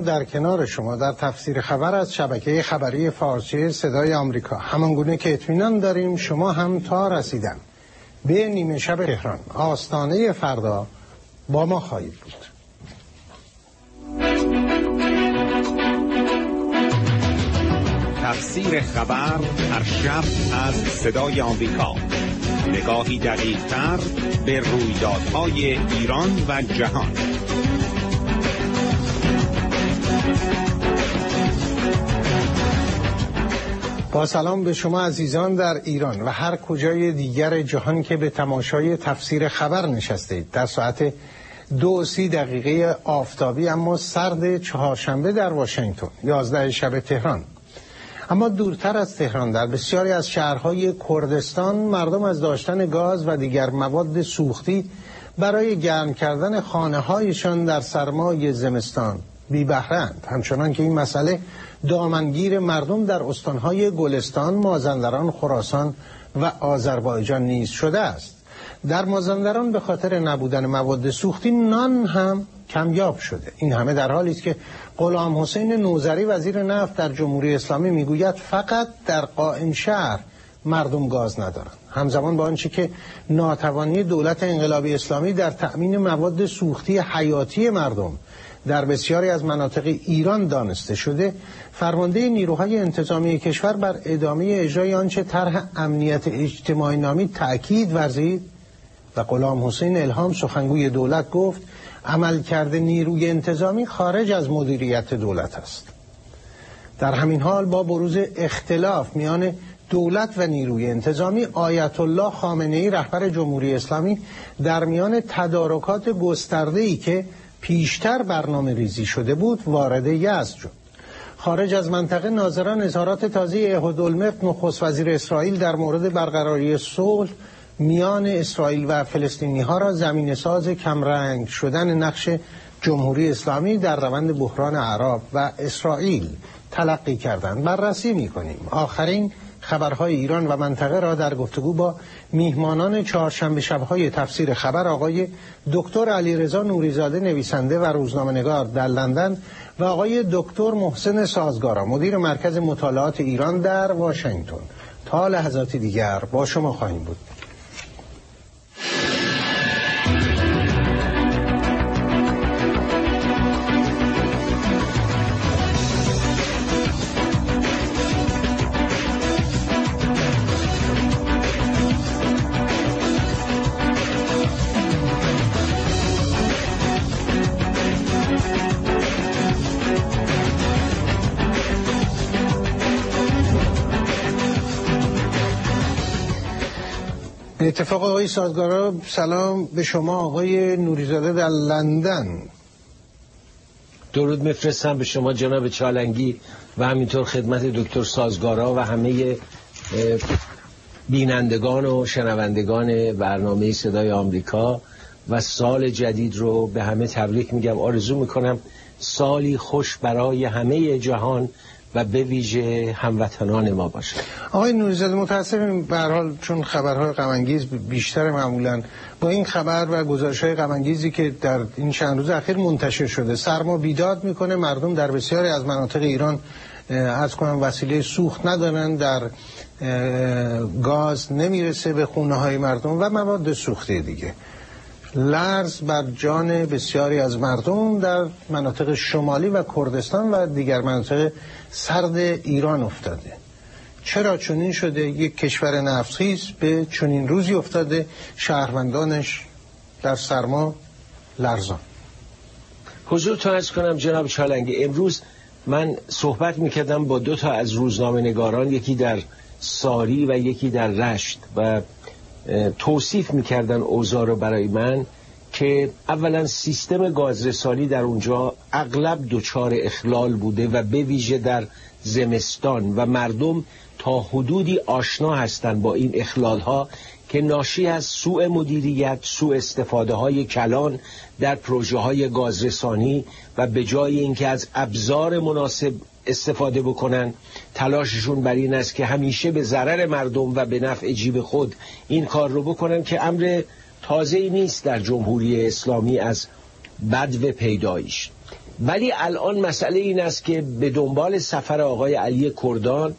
در کنار شما در تفسیر خبر از شبکه خبری فارسی صدای آمریکا. همانگونه که اطمینان داریم شما هم تا رسیدن به نیمه شب تهران آستانه فردا با ما خواهید بود. تفسیر خبر هر شب از صدای آمریکا، نگاهی دقیق‌تر به رویدادهای ایران و جهان. با سلام به شما عزیزان در ایران و هر کجای دیگر جهان که به تماشای تفسیر خبر نشستید. در ساعت 2:30 آفتابی اما سرد چهارشنبه در واشنگتن، 11 شب تهران. اما دورتر از تهران در بسیاری از شهرهای کردستان مردم از داشتن گاز و دیگر مواد سوختی برای گرم کردن خانه‌هایشان در سرمای زمستان بی بهره‌اند، همچنان که این مسئله دامنگیر مردم در استانهای گلستان، مازندران، خراسان و آذربایجان نیز شده است. در مازندران به خاطر نبودن مواد سوختی نان هم کمیاب شده. این همه در حالی است که غلام حسین نوذری وزیر نفت در جمهوری اسلامی میگوید فقط در قائم شهر مردم گاز ندارند، همزمان با آنچه که ناتوانی دولت انقلابی اسلامی در تأمین مواد سوختی حیاتی مردم در بسیاری از مناطق ایران دانسته شده. فرمانده نیروهای انتظامی کشور بر ادامه اجرای آنچه طرح امنیت اجتماعی نامی تأکید ورزید و غلام حسین الهام سخنگوی دولت گفت عملکرد نیروی انتظامی خارج از مدیریت دولت است. در همین حال با بروز اختلاف میان دولت و نیروی انتظامی، آیت الله خامنه‌ای رهبر جمهوری اسلامی در میان تدارکات گسترده‌ای که پیشتر برنامه ریزی شده بود وارد یزد شد. خارج از منطقه ناظران اظهارات تازه احد الملک نخست وزیر اسرائیل در مورد برقراری صلح میان اسرائیل و فلسطینی ها را زمینه ساز کمرنگ شدن نقش جمهوری اسلامی در روند بحران اعراب و اسرائیل تلقی کردند. بررسی می‌کنیم آخرین خبرهای ایران و منطقه را در گفتگو با میهمانان چهارشنبه شب‌های تفسیر خبر، آقای دکتر علیرضا نوری‌زاده نویسنده و روزنامه‌نگار در لندن و آقای دکتر محسن سازگارا مدیر مرکز مطالعات ایران در واشنگتن. تا لحظاتی دیگر با شما خواهیم بود. به اتفاق آقای سازگارا، سلام به شما آقای نوری‌زاده در لندن. درود میفرستم به شما جناب چالنگی و همینطور خدمت دکتر سازگارا و همه بینندگان و شنوندگان برنامه صدای آمریکا و سال جدید رو به همه تبریک میگم. آرزو میکنم سالی خوش برای همه جهان و به ویژه هموطنان ما باشه. آقای نوری‌زاده، متاسفم به هر حال چون خبرهای غم انگیز بیشتر معمولاً با این خبر و گزارش‌های غم انگیزی که در این چند روز اخیر منتشر شده سرما بیداد میکنه. مردم در بسیاری از مناطق ایران از کنم وسیله سوخت ندارن، در گاز نمیرسه به خونه‌های مردم و مواد سوختی دیگه. لرز بر جان بسیاری از مردم در مناطق شمالی و کردستان و دیگر مناطق سرد ایران افتاده. چرا چنین شده؟ یک کشور نفتخیز به چنین روزی افتاده، شهروندانش در سرما لرزان. حضورتون عرض کنم جناب چالنگی، امروز من صحبت میکردم با 2 تا از روزنامه نگاران، یکی در ساری و یکی در رشت، و توصیف میکردن اوضاع رو برای من که اولا سیستم گازرسانی در اونجا اغلب دچار اخلال بوده و به ویژه در زمستان و مردم تا حدودی آشنا هستند با این اخلال ها که ناشی از سوء مدیریت، سوء استفاده های کلان در پروژه های گازرسانی و به جای اینکه از ابزار مناسب استفاده بکنن، تلاششون بر این است که همیشه به ضرر مردم و به نفع جیب خود این کار رو بکنن که امر تازه‌ای نیست در جمهوری اسلامی از بدو پیدایش. ولی الان مسئله این است که به دنبال سفر آقای علی کردان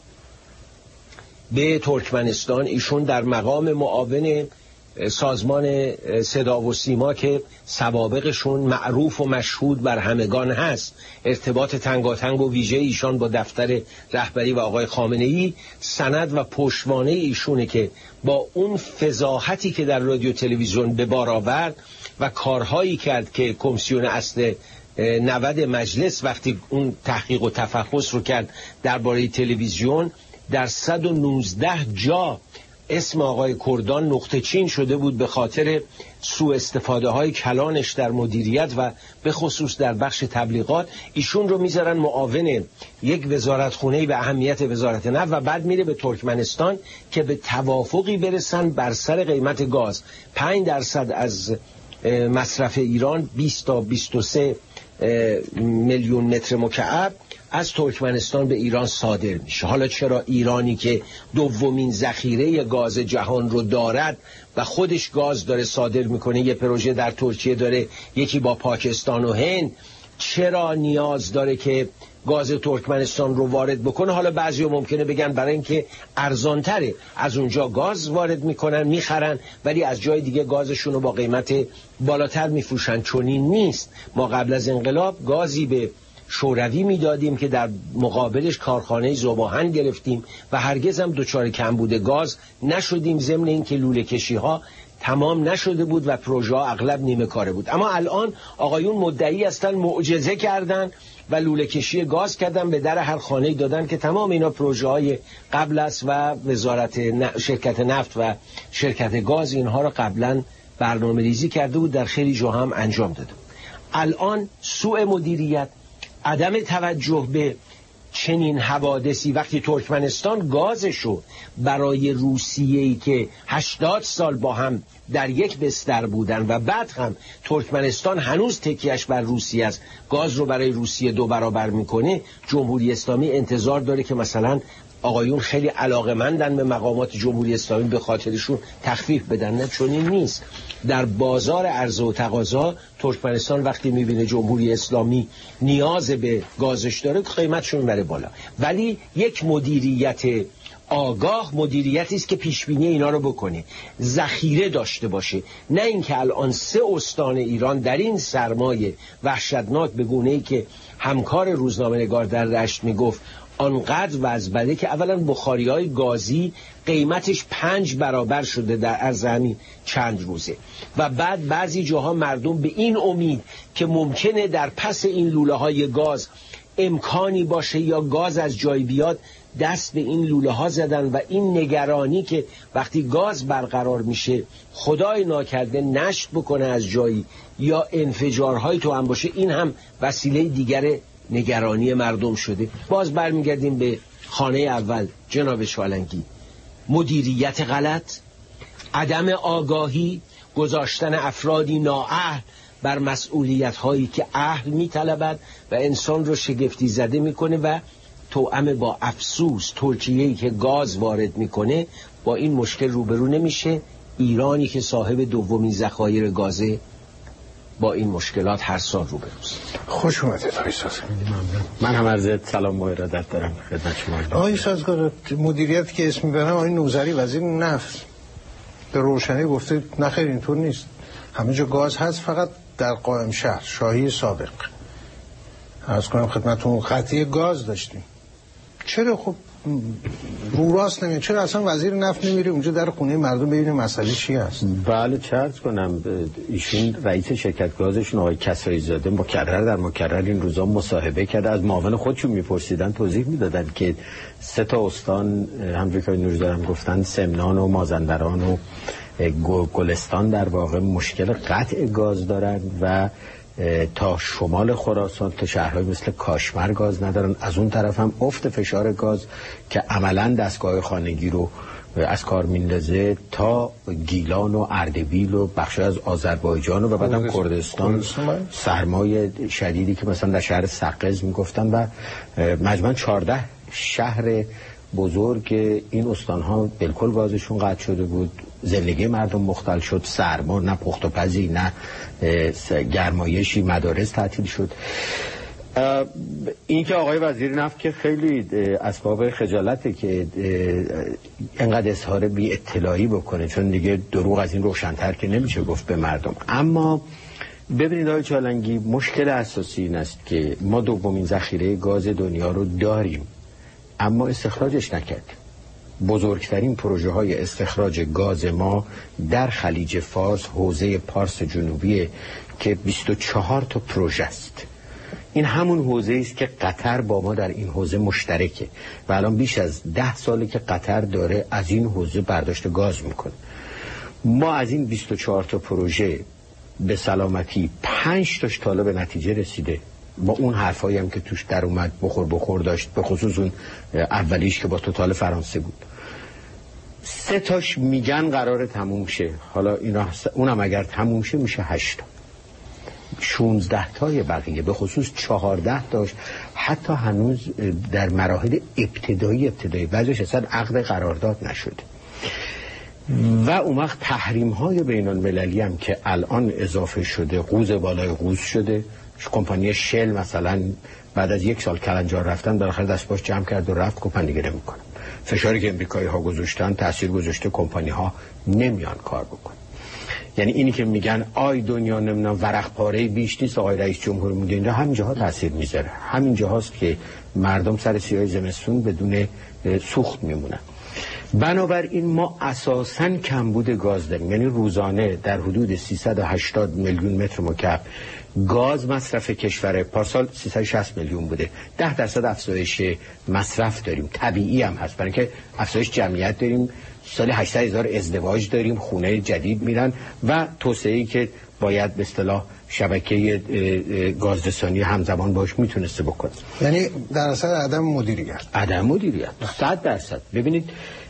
به ترکمنستان، ایشون در مقام معاون سازمان صدا و سیما که سوابقشون معروف و مشهود بر همگان هست، ارتباط تنگاتنگ و ویژه ایشان با دفتر رهبری و آقای خامنه‌ای، سند و پشتوانه ایشونه که با اون فضاحتی که در رادیو تلویزیون به بار آورد و کارهایی کرد که کمیسیون اصل 90 مجلس وقتی اون تحقیق و تفحص رو کرد درباره تلویزیون، در 119 جا اسم آقای کردان نقطه چین شده بود به خاطر سوء استفاده های کلانش در مدیریت و به خصوص در بخش تبلیغات. ایشون رو میذارن معاون یک وزارتخونه به اهمیت وزارت نفت و بعد میره به ترکمنستان که به توافقی برسن بر سر قیمت گاز. 5% از مصرف ایران 20 تا 23 میلیون متر مکعب از ترکمنستان به ایران صادر میشه. حالا چرا ایرانی که دومین ذخیره گاز جهان رو دارد و خودش گاز داره صادر میکنه، یه پروژه در ترکیه داره، یکی با پاکستان و هند، چرا نیاز داره که گاز ترکمنستان رو وارد بکنه؟ حالا بعضیا ممکنه بگن برای اینکه ارزانتره، از اونجا گاز وارد میکنن میخرن ولی از جای دیگه گازشون رو با قیمت بالاتر میفروشن. چنین نیست. ما قبل از انقلاب گازی به شوروی میدادیم که در مقابلش کارخانه ذوب‌آهن گرفتیم و هرگز هم دچار کمبود گاز نشدیم، ضمن اینکه لوله کشی ها تمام نشده بود و پروژه ها اغلب نیمه کاره بود. اما الان آقایون مدعی هستن معجزه کردن و لوله کشی گاز کردن، به در هر خانه دادن که تمام اینا پروژه های قبل است و وزارت شرکت نفت و شرکت گاز اینها رو قبلا برنامه ریزی کرده بود، در خیلی جا هم انجام داده بود. الان سوء مدیریت، عدم توجه به چنین حوادثی، وقتی ترکمنستان گازشو برای روسیه‌ای که 80 سال با هم در یک بستر بودن و بعد هم ترکمنستان هنوز تکیهش بر روسیه است، گاز رو برای روسیه 2 برابر میکنه، جمهوری اسلامی انتظار داره که مثلا آقایون خیلی علاقه‌مندن به مقامات جمهوری اسلامی به خاطرشون تخفیف بدن. نه، چنین نیست. در بازار عرضه و تقاضا ترکمنستان وقتی میبینه جمهوری اسلامی نیاز به گازش داره قیمتشون میبره بالا. ولی یک مدیریت آگاه مدیریتی است که پیشبینی اینا رو بکنه، ذخیره داشته باشه، نه اینکه الان 3 استان ایران در این سرمایه وحشتناک به گونه‌ای که همکار روزنامه‌نگار در رشت میگفت آنقدر وضع بده که اولا بخاری‌های گازی قیمتش 5 برابر شده در عرض همین چند روزه و بعد بعضی جاها مردم به این امید که ممکنه در پس این لوله‌های گاز امکانی باشه یا گاز از جای بیاد دست به این لوله ها زدن و این نگرانی که وقتی گاز برقرار میشه خدای ناکرده نشت بکنه از جایی یا انفجارهای تو هم باشه، این هم وسیله دیگر نگرانی مردم شده. باز برمیگردیم به خانه اول جناب چالنگی، مدیریت غلط، عدم آگاهی، گذاشتن افرادی نااهل بر مسئولیت هایی که اهل میطلبد و انسان رو شگفتی زده میکنه و توأم با افسوس ترکیه‌ای که گاز وارد میکنه با این مشکل روبرو نمیشه، ایرانی که صاحب دومین ذخایر گازه با این مشکلات هر سال روبروست. خوش اومدید آقای ساز. من هم عرض سلام و ارادت دارم خدمت شما. آقای سازگار، مدیریت که اسم میبرم آقای نوذری وزیر نفت به روشنی گفته نخیر اینطور نیست، همه جا گاز هست، فقط در قائم شهر شاهی سابق عرض کنم خدمتتون قطعی گاز داشتیم. چرا خب رو راست نمیاد؟ چرا اصلا وزیر نفت نمیره اونجا در خونه مردم ببینه مسئله چی هست؟ بله چه عرض کنم، ایشون رئیس شرکت گازشون آقای کسایی زاده مکرر این روزا مصاحبه کرده، از معاون خودشون میپرسیدن، توضیح میدادن که 3 تا استان همونجوری که نوردارم گفتن، سمنان و مازندران و گلستان در واقع مشکل قطع گاز دارن و تا شمال خراسان تا شهرهای مثل کاشمر گاز ندارن. از اون طرف هم افت فشار گاز که عملا دستگاه خانگی رو از کار میندازه تا گیلان و اردبیل و بخش از آذربایجان و بعدم کردستان، سرمای شدیدی که مثلا در شهر سقز میگفتن و مجموعاً 14 شهر بزرگ این استانها بالکل گازشون قطع شده بود، زندگی مردم مختل شد، سرما، نه پخت و پزی نه گرمایشی، مدارس تعطیل شد. این که آقای وزیر نفت که خیلی اسباب خجالته که انقدر اظهار بی اطلاعی بکنه، چون دیگه دروغ از این روشن‌تر که نمیشه گفت به مردم. اما ببینید آقای چالنگی، مشکل اساسی این است که ما دومین ذخیره گاز دنیا رو داریم اما استخراجش نکردیم. بزرگترین پروژه های استخراج گاز ما در خلیج فارس حوزه پارس جنوبی که 24 تا پروژه است. این همون حوزه است که قطر با ما در این حوزه مشترکه و الان بیش از 10 ساله که قطر داره از این حوزه برداشت گاز میکنه. ما از این 24 تا پروژه به سلامتی 5 تاش تا حالا به نتیجه رسیده، با اون حرفایی هم که توش در اومد بخور داشت، به خصوص اون اولیش که با توتال فرانسه بود. 3 تاش میگن قراره تموم شه، حالا اونم اگر تموم شه میشه 8 تا. 16 تای بقیه به خصوص 14 تاش حتی هنوز در مراحل ابتدایی بعضیش اصلا عقد قرارداد نشده. و اون وقت تحریم های بین المللی هم که الان اضافه شده، قوز بالای قوز شده. کمپانی شل مثلا بعد از 1 سال کلنجار رفتن بالاخره دست باش جمع کرد و رفت، گفت من دیگه نمی‌کنم. فشاری که امریکایی ها گذاشتن تاثیر گذاشته، کمپانی ها نمیان کار بکنن. یعنی اینی که میگن آی دنیا نمیدونم ورق پاره بیش نیست، آقای رئیس جمهور میگه اینجا همین جاها تاثیر میذاره. همین جاهاست که مردم سر سیاه زمستون بدون سوخت میمونن. بنابراین ما اساساً کمبود گاز داریم، یعنی روزانه در حدود 380 میلیون متر مکعب گاز مصرف کشور. پارسال 360 میلیون بوده. 10% افزایش مصرف داریم، طبیعی هم هست برای اینکه افزایش جمعیت داریم، سال 800,000 ازدواج داریم، خونه جدید میرن و توسعه‌ای که باید به اصطلاح شبکه گازرسانی همزمان باش میتونسته بکنه. یعنی در اصل عدم مدیریت 100%. ببینید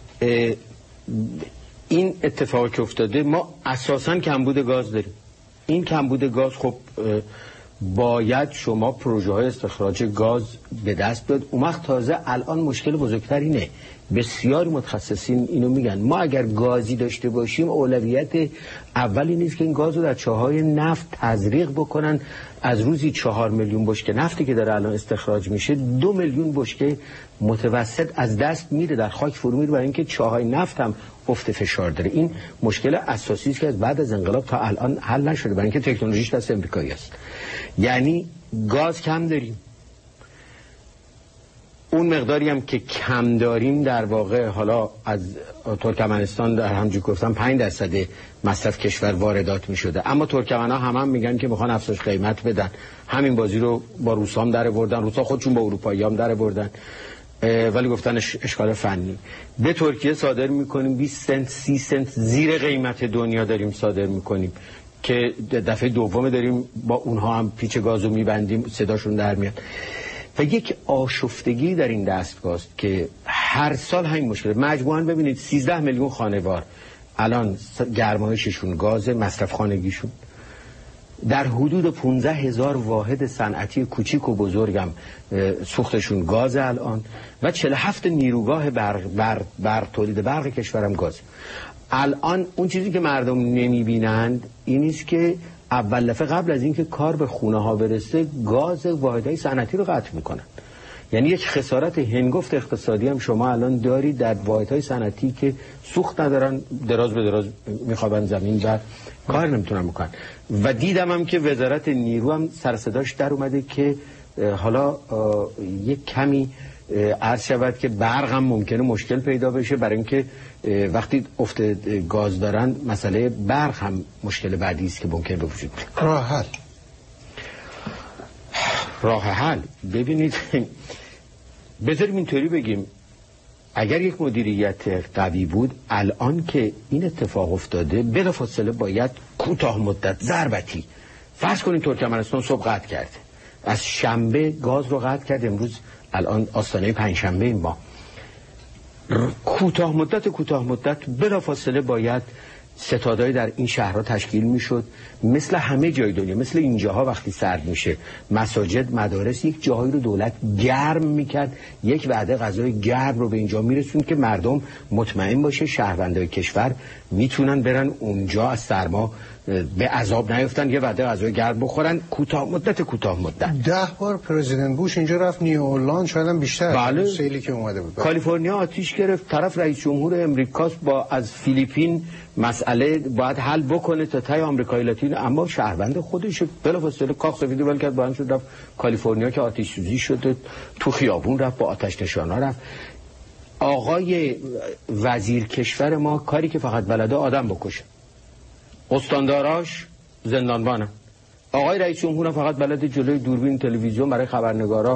این اتفاقی که افتاده، ما اساساً کمبود گاز داریم. این کمبود گاز خب باید شما پروژه های استخراج گاز به دست بیاد. اون وقت تازه الان مشکل بزرگتر اینه، بسیار متخصصین اینو میگن، ما اگر گازی داشته باشیم اولویت اولی نیست که این گاز رو در چاهای نفت تزریق بکنن. از روزی 4 میلیون بشکه نفتی که داره الان استخراج میشه، 2 میلیون بشکه متوسط از دست میره، در خاک فرو میره، برای اینکه چاهای نفت هم افت فشار داره. این مشکل اساسی است که از بعد از انقلاب تا الان حل نشده، برای اینکه تکنولوژیش دست امریکایی است. یعنی گاز کم داریم. اون مقداری هم که کم داریم در واقع حالا از ترکمنستان در همونجور گفتم 5% مصرف کشور واردات می شده، اما ترکمن‌ها هم میگن که میخوان افزایش قیمت بدن. همین بازی رو با روسام در آوردن، روسا خودشون با اروپایی‌ها در آوردن، ولی گفتن اشکال فنی. به ترکیه صادر میکنیم 20 سنت 30 سنت زیر قیمت دنیا داریم صادر میکنیم، که دفعه دوم داریم با اونها هم پیچ گازو میبندیم، صداشون در میاد. و یک آشفتگی در این دستگاهست که هر سال همین مشکل. مجموعاً ببینید 13 میلیون خانوار الان گرمایششون گاز، مصرف خانگیشون در حدود 15,000 واحد صنعتی کوچیک و بزرگم سوختشون گاز الان، و 47 نیروگاه برق تولید برق کشورم گاز. الان اون چیزی که مردم نمیبینند این است که اول دفعه قبل از اینکه کار به خونه ها برسه گاز واحدهای صنعتی رو قطع میکنن. یعنی یک خسارت هنگفت اقتصادی هم شما الان دارید در واحدهای صنعتی که سوخت ندارن، دراز به دراز میخوابن زمین و کار نمیتونن بکنن. و دیدم هم که وزارت نیرو هم سر صداش در اومده که حالا یک کمی عرض شود که برق هم ممکنه مشکل پیدا بشه، برای اینکه وقتی افت گاز دارن مسئله برق هم مشکل بعدی است که ممکنه به وجود بیاد. راه حل ببینید، بذاریم اینطوری بگیم، اگر یک مدیریت قوی بود الان که این اتفاق افتاده بلافاصله باید کوتاه مدت ضربتی، فرض کنید ترکمنستان صبح قطع کرده، از شنبه گاز رو قطع کرد، امروز الان آستانه پنجشنبه ما، کوتاه مدت بلافاصله باید ستادهای در این شهرها تشکیل میشد، مثل همه جای دنیا، مثل اینجاها وقتی سرد میشه مساجد، مدارس، یک جاهایی رو دولت گرم میکرد، یک وعده غذای گرم رو به اینجا میرسوند که مردم مطمئن باشه شهروندای کشور میتونن برن اونجا از سرما به عذاب نیفتن، یه وعده غذای گرم بخورن کوتاه مدت. 10 بار پرزیدنت بوش اینجا رفت، نیویورلند شاید هم بیشتر. بله. سیلی که اومده بود کالیفرنیا آتیش گرفت، طرف رئیس جمهور امریکاست با از فیلیپین مسئله باید حل بکنه تا تای آمریکای لاتین، اما شهروند خودش بلافاصله کاخ سفید ول کرد، بلند شد رفت کالیفرنیا که آتش سوزی شده، تو خیابون رفت با آتش نشانا رفت. آقای وزیر کشور ما کاری که فقط بلده آدم بکشه، استانداراش زندانبانن. آقای رئیس جمهور فقط بلده جلوی دوربین تلویزیون برای خبرنگارا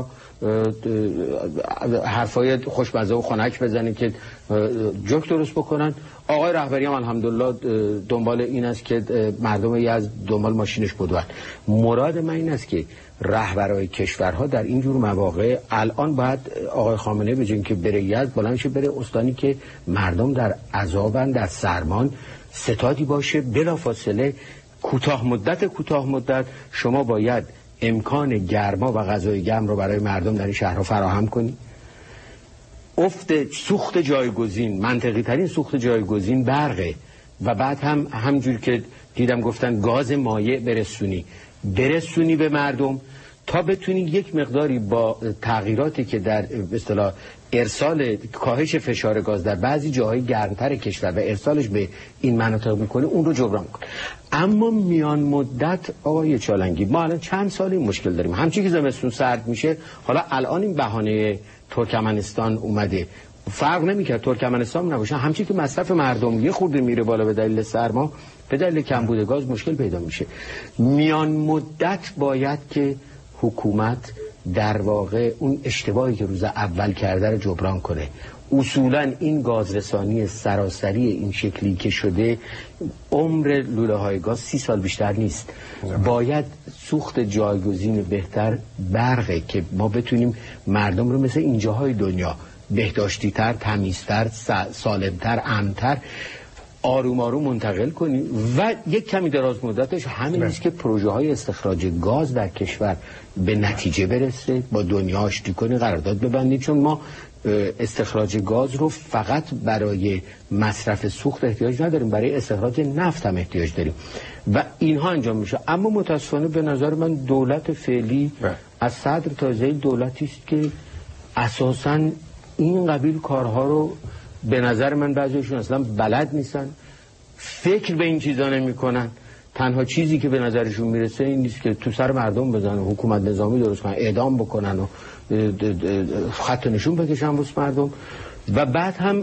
حرفای خوشمزه و خنک بزنه که جوک درست بکنن. آقای رهبری هم الحمدلله دنبال این است که مردم یزد دنبال ماشینش بدون. مراد من این است که رهبرای کشورها در این جور مواقع الان باید آقای خامنه‌ای به جای اینکه بره یزد بلند شه بره استانی که مردم در عذابن، در سرمان، ستادی باشه. بلافاصله کوتاه مدت شما باید امکان گرما و غذای گرم رو برای مردم در این شهرها فراهم کنی. سوخت جایگزین، منطقی ترین سوخت جایگزین برقه و بعد همجور که دیدم گفتن گاز مایع برسونی به مردم تا بتونی یک مقداری با تغییراتی که در به اصطلاح ارسال کاهش فشار گاز در بعضی جاهای گرمتر کشور و ارسالش به این مناطق میکنه اون رو جبران کنه. اما میان مدت آقای چالنگی ما الان چند سال این مشکل داریم، همچین که زمستون سرد میشه، حالا الان این بهانه ترکمنستان اومده، فرق نمیکرد ترکمنستان نباشه، همچین که مصرف مردم یه خورده میره بالا به دلیل سرما، به دلیل کمبود گاز مشکل پیدا میشه. میان مدت باید که حکومت در واقع اون اشتباهی که روز اول کرده رو جبران کنه. اصولا این گازرسانی سراسری این شکلی که شده عمر لوله های گاز 30 سال بیشتر نیست. باید سوخت جایگزین بهتر برقه که ما بتونیم مردم رو مثل اینجاهای دنیا بهداشتی تر، تمیزتر، سالمتر، امن‌تر آروم آروم منتقل کنیم و یک کمی دراز مدتش همین است که پروژه های استخراج گاز در کشور به نتیجه برسه، با دنیا آشتی کنی، قرارداد ببندید، چون ما استخراج گاز رو فقط برای مصرف سوخت احتیاج نداریم، برای استخراج نفت هم احتیاج داریم و اینها انجام میشه. اما متاسفانه به نظر من دولت فعلی از صدر تا ذیل دولتی است که اساساً این قبیل کارها رو به نظر من بعضیشون اصلا بلد نیستن، فکر به این چیزا نمی‌کنن. تنها چیزی که به نظرشون میرسه این نیست که تو سر مردم بزنن، حکومت نظامی درست کنن، اعدام بکنن و خط نشون بکشن واسه مردم و بعد هم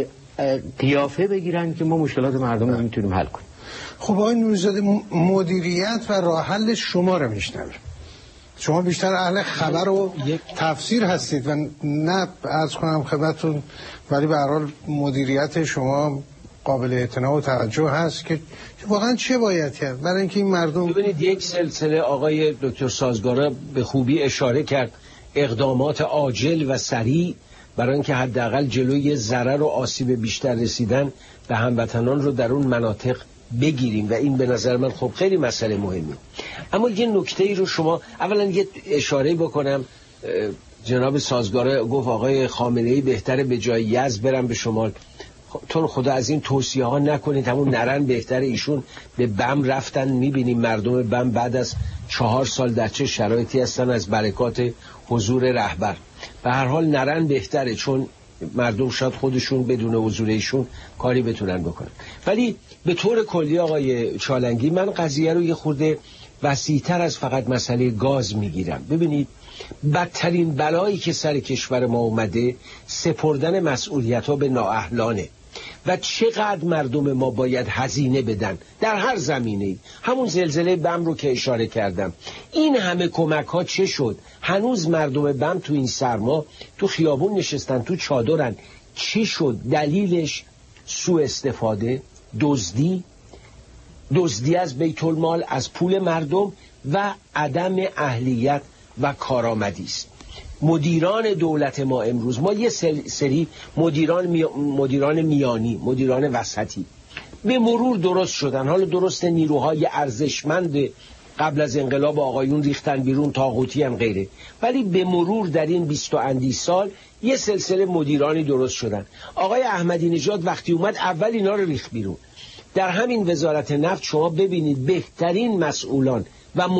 قیافه بگیرن که ما مشکلات مردم رو میتونیم حل کنیم. خب آقای نوری‌زاده، مدیریت و راه حل شما رو میشنویم. شما بیشتر اهل خبر و تفسیر هستید و نه عرض کنم خدمتتون، ولی به هر حال مدیریت شما قابل اعتنا و توجه هست که واقعا چه باید کرد برای اینکه این مردم. ببینید یک سلسله آقای دکتر سازگارا به خوبی اشاره کرد، اقدامات عاجل و سریع برای اینکه حداقل جلوی ضرر و آسیب بیشتر رسیدن به هموطنان رو در اون مناطق بگیریم و این به نظر من خب خیلی مسئله مهمی. اما یه نکته ای رو شما اولا یه اشاره بکنم، جناب سازگاره گفت آقای خامنه‌ای بهتره به جای یزد برن به شمال. تو خدا از این توصیه ها نکنید، همون نرن بهتره. ایشون به بم رفتن، میبینیم مردم بم بعد از 4 سال در چه شرایطی هستن از برکات حضور رهبر. به هر حال نرن بهتره، چون مردم شاید خودشون بدون حضور ایشون کاری بتونن بکنن. ولی به طور کلی آقای چالنگی من قضیه رو یه خورده وسیع‌تر از فقط مسئله گاز میگیرم. ببینید بدترین بلایی که سر کشور ما اومده سپردن مسئولیت‌ها به نااهلانه و چقدر مردم ما باید هزینه بدن در هر زمینه‌ای. همون زلزله بم رو که اشاره کردم، این همه کمک‌ها چه شد؟ هنوز مردم بم تو این سرما تو خیابون نشستن، تو چادرن. چی شد؟ دلیلش سوء استفاده، دزدی از بیت المال، از پول مردم و عدم اهلیت و کارآمدی است. مدیران دولت ما امروز، ما یه سری مدیران میانی، مدیران وسطی به مرور درست شدن. حالا درست نیروهای ارزشمند قبل از انقلاب آقایون ریختن بیرون، طاغوتی هم غیره، ولی به مرور در این 20 اندی سال یه سلسله مدیرانی درست شدن. آقای احمدی نژاد وقتی اومد اول اینا رو ریخت بیرون در همین وزارت نفت شما ببینید بهترین مسئولان و